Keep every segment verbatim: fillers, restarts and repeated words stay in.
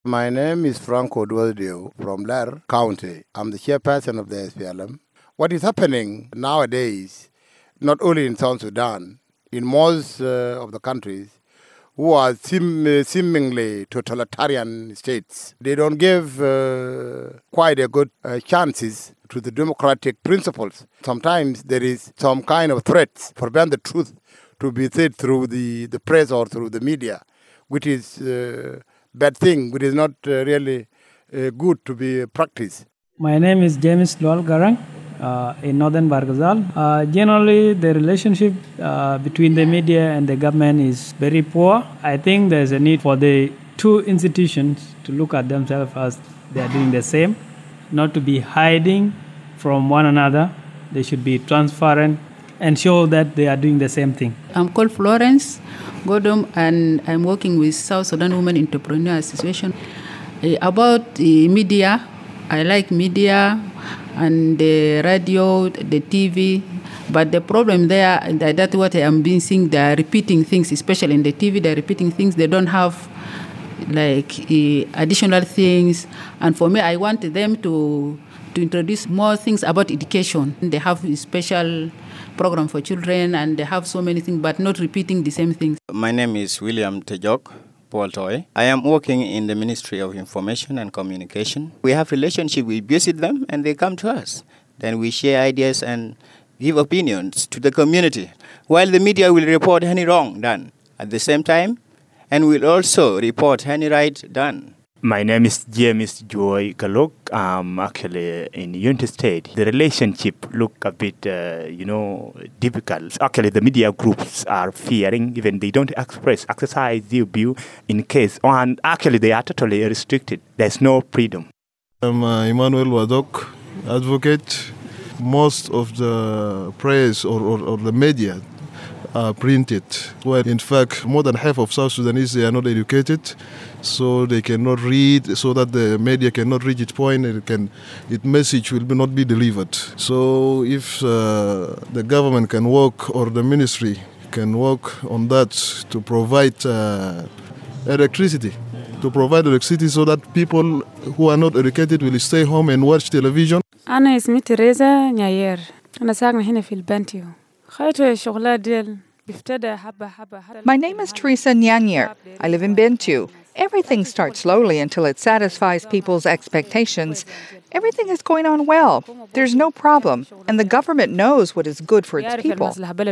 My name is Franco Duadio from Lar County. I'm the chairperson of the S P L M. What is happening nowadays, not only in South Sudan, in most uh, of the countries who are seem, seemingly totalitarian states, they don't give uh, quite a good uh, chances to the democratic principles. Sometimes there is some kind of threats to prevent the truth to be said through the, the press or through the media, which is uh, bad thing, which is not uh, really uh, good to be practiced. My name is James Lual Garang uh, in Northern Barghazal. Uh, generally, the relationship uh, between the media and the government is very poor. I think there's a need for the two institutions to look at themselves as they are doing the same, not to be hiding from one another. They should be transparent and show that they are doing the same thing. I'm called Florence Godom, and I'm working with South Sudan Women Entrepreneur Association. Uh, about uh, media, I like media and the radio, the T V, but the problem there, that, that's what I'm being seeing, they are repeating things, especially in the T V, they're repeating things, they don't have like uh, additional things, and for me, I want them to to introduce more things about education. They have a special program for children, and they have so many things, but not repeating the same things. My name is William Tejok Paul. I am working in the Ministry of Information and Communication. We have relationship, we visit them, and they come to us. Then we share ideas and give opinions to the community, while the media will report any wrong done at the same time, and will also report any right done. My name is James Joy Kalok. I'm actually in Unity State. The relationship look a bit, uh, you know, difficult. Actually, the media groups are fearing, even they don't express, exercise their view in case, and actually they are totally restricted. There's no freedom. I'm uh, Emmanuel Wadok, advocate. Most of the press or, or, or the media are printed. Well, in fact, more than half of South Sudanese, they are not educated, so they cannot read, so that the media cannot reach its point, and it can, its message will not be delivered. So if uh, the government can work, or the ministry can work on that to provide uh, electricity, to provide electricity so that people who are not educated will stay home and watch television. أنا اسمي تريزا نياير. أنا ساكنة هنا في البنتيو. خيطة شغلات ديال بيفتدى حبة حبة. My name is Teresa Nyanyir. I live in Bentiu. Everything starts slowly until it satisfies people's expectations. Everything is going on well. There's no problem, and the government knows what is good for its people.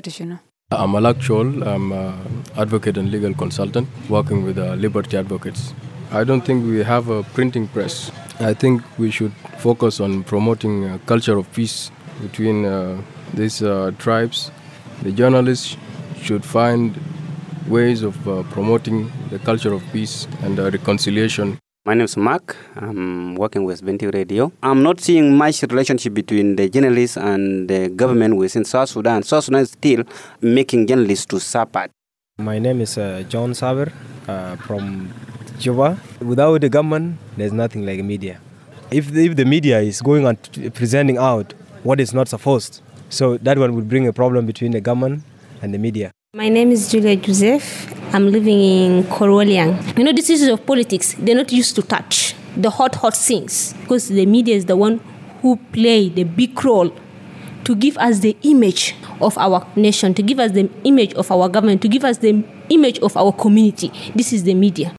I'm Alak Chol. I'm an advocate and legal consultant working with uh, Liberty Advocates. I don't think we have a printing press. I think we should focus on promoting a culture of peace between uh, these uh, tribes. The journalists should find ways of uh, promoting the culture of peace and uh, reconciliation. My name is Mark. I'm working with Bentiu Radio. I'm not seeing much relationship between the journalists and the government within South Sudan. South Sudan is still making journalists to suffer. My name is uh, John Saber uh, from Juba. Without the government, there's nothing like media. If the, if the media is going on presenting out what is not supposed, so that one would bring a problem between the government and the media. My name is Julia Joseph. I'm living in Koroliang. You know, this issues of politics, they're not used to touch the hot, hot things, because the media is the one who play the big role to give us the image of our nation, to give us the image of our government, to give us the image of our community. This is the media.